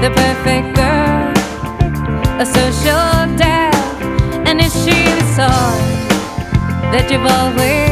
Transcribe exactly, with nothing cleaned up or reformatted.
the perfect girl, a social dad, and is she the sort that you've always